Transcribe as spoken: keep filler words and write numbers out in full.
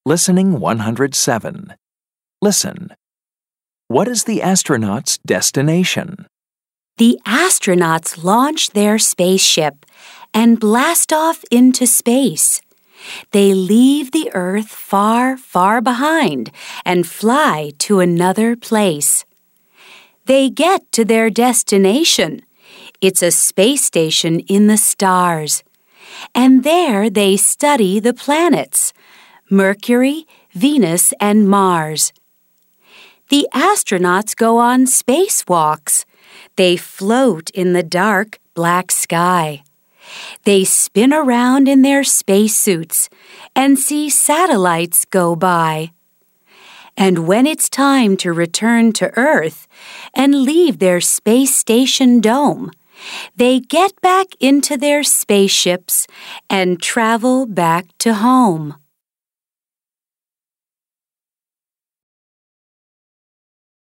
Listening one hundred seven. Listen. What is the astronauts' destination? The astronauts launch their spaceship and blast off into space. They leave the Earth far, far behind and fly to another place. They get to their destination. It's a space station in the stars. And there they study the planets, Mercury, Venus, and Mars. The astronauts go on spacewalks. They float in the dark, black sky. They spin around in their spacesuits and see satellites go by. And when it's time to return to Earth and leave their space station dome, they get back into their spaceships and travel back to home.